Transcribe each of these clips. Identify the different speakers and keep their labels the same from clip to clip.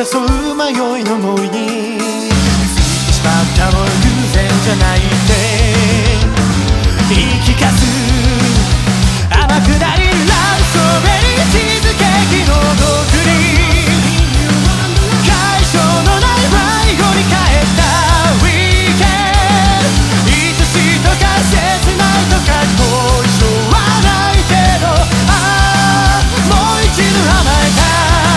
Speaker 1: 誘う迷いの思いについてしまったの偶然じゃないって言い聞かす天下りラブソベリーチーズケーキの毒に解消のない迷子に帰ったウィーケンド愛しいとか切ないとか後遺症はないけどもう一度甘えた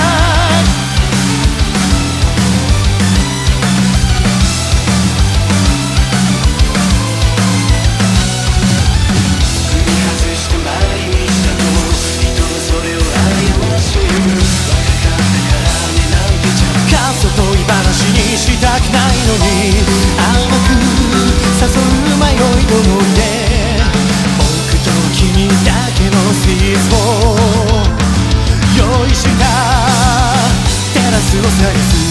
Speaker 1: 話にしたくないのに甘く誘う迷いの思い出僕と君だけのスイーツを用意したテラスを探す